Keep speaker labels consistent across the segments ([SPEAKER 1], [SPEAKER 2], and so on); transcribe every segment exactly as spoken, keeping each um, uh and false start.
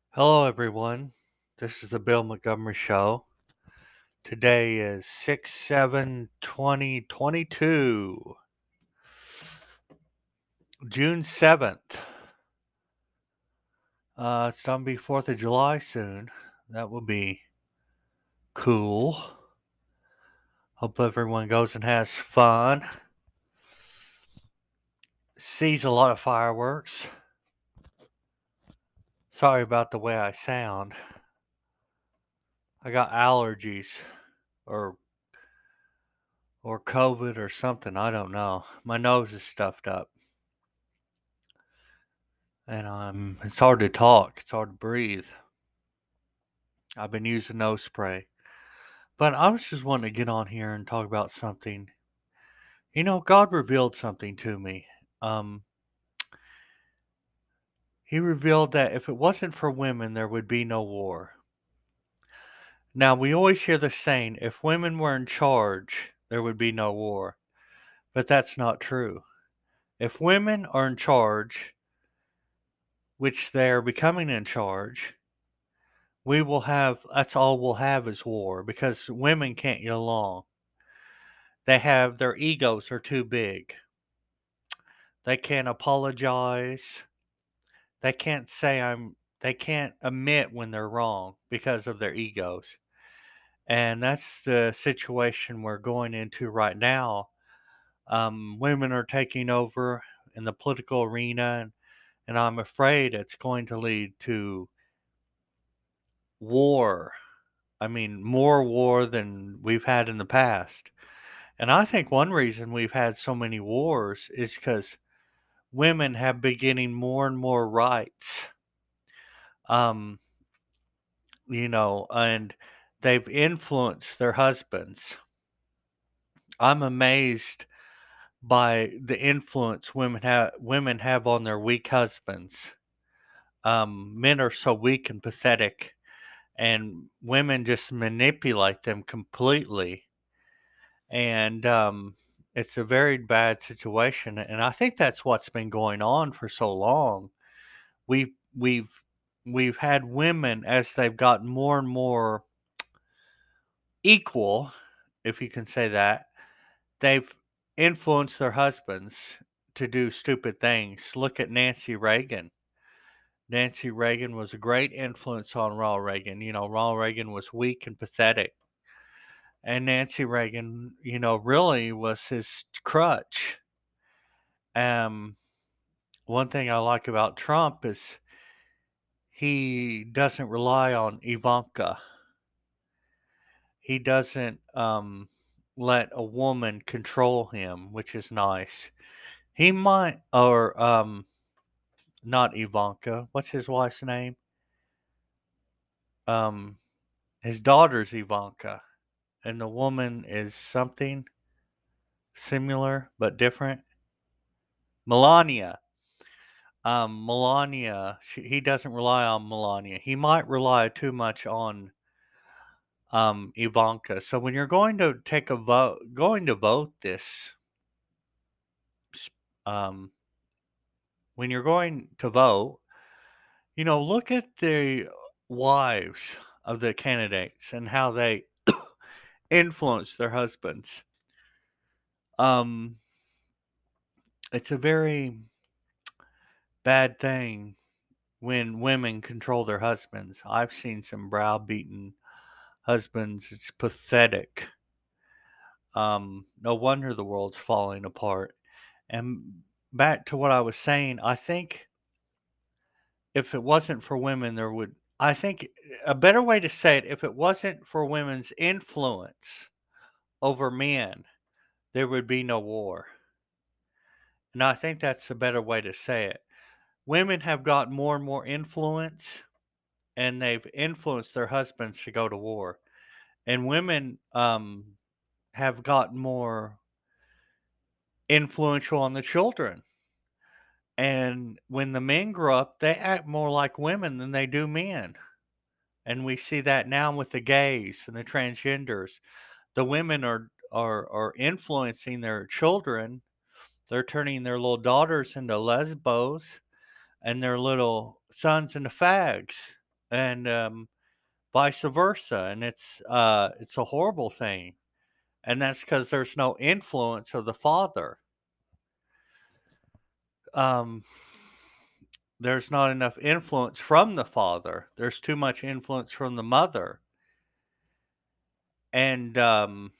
[SPEAKER 1] Hello, everyone. This is the Bill Montgomery Show. Today is six seven twenty twenty-two, June seventh. Uh, it's going to be fourth of July soon. That will be cool. Hope everyone goes and has fun. Sees a lot of fireworks. Sorry about the way I sound. I got allergies or or COVID or something. I don't know. My nose is stuffed up. And um, it's hard to talk. It's hard to breathe. I've been using nose spray. But I was just wanting to get on here and talk about something. You know, God revealed something to me. Um, he revealed that if it wasn't for women, there would be no war. Now, we always hear the saying, if women were in charge, there would be no war. But that's not true. If women are in charge, which they're becoming in charge, we will have, that's all we'll have is war because women can't get along. They have, their egos are too big. They can't apologize. They can't say I'm they can't admit when they're wrong because of their egos. And that's the situation we're going into right now. Um, women are taking over in the political arena, and, and I'm afraid it's going to lead to war. I mean, more war than we've had in the past. And I think one reason we've had so many wars is because women have been getting more and more rights. Um, you know, and they've influenced their husbands. I'm amazed by the influence women have women have on their weak husbands. Um, men are so weak and pathetic, and women just manipulate them completely. And um, it's a very bad situation. And I think that's what's been going on for so long. We've we've we've had women as they've gotten more and more equal, if you can say that, they've influenced their husbands to do stupid things. Look at Nancy Reagan. Nancy Reagan was a great influence on Ronald Reagan. You know, Ronald Reagan was weak and pathetic. And Nancy Reagan, you know, really was his crutch. Um, one thing I like about Trump is he doesn't rely on Ivanka. He doesn't um, let a woman control him, which is nice. He might, or um, not Ivanka. What's his wife's name? Um, his daughter's Ivanka, and the woman is something similar but different. Melania. Um, Melania. She, he doesn't rely on Melania. He might rely too much on um Ivanka. So when you're going to take a vote, going to vote this, um, when you're going to vote, you know, look at the wives of the candidates and how they influence their husbands. Um, it's a very bad thing when women control their husbands. I've seen some browbeaten husbands. It's pathetic. Um, no wonder the world's falling apart. And back to what I was saying, I think if it wasn't for women, there would, I think a better way to say it, if it wasn't for women's influence over men, there would be no war. And I think that's a better way to say it. Women have got more and more influence, and they've influenced their husbands to go to war. And women um, have gotten more influential on the children. And when the men grow up, they act more like women than they do men. And we see that now with the gays and the transgenders. The women are are are influencing their children. They're turning their little daughters into lesbos and their little sons into fags. and um, vice versa, and it's uh, it's a horrible thing, and that's because there's no influence of the father. Um, there's not enough influence from the father. There's too much influence from the mother, and um,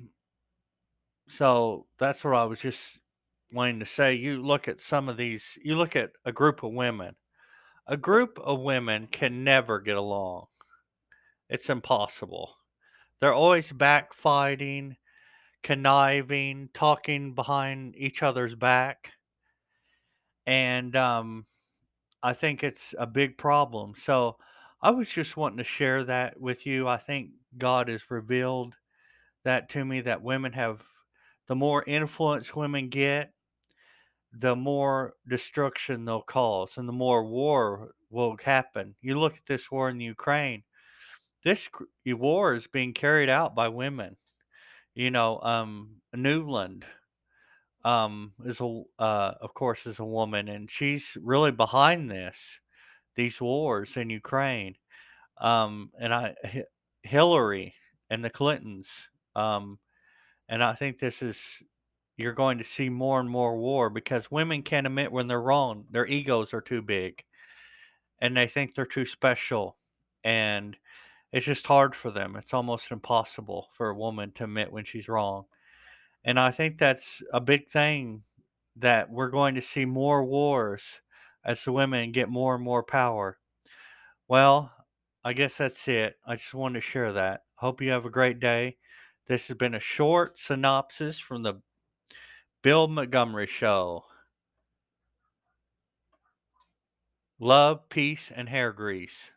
[SPEAKER 1] so that's what I was just wanting to say. You look at some of these. You look at a group of women. A group of women can never get along. It's impossible. They're always backfighting, conniving, talking behind each other's back, and um, I think it's a big problem. So I was just wanting to share that with you. I think God has revealed that to me that women have, the more influence women get, the more destruction they'll cause and the more war will happen. You look at this war in Ukraine. This cr- war is being carried out by women. You know, um, Newland um, is a, uh, of course, is a woman, and she's really behind this, these wars in Ukraine. Um, and I, Hi- Hillary and the Clintons. Um, and I think this is, you're going to see more and more war because women can't admit when they're wrong. Their egos are too big, and they think they're too special, and it's just hard for them. It's almost impossible for a woman to admit when she's wrong. And I think that's a big thing, that we're going to see more wars as the women get more and more power. Well, I guess that's it. I just wanted to share that. Hope you have a great day. This has been a short synopsis from the Bill Montgomery Show. Love, peace, and hair grease.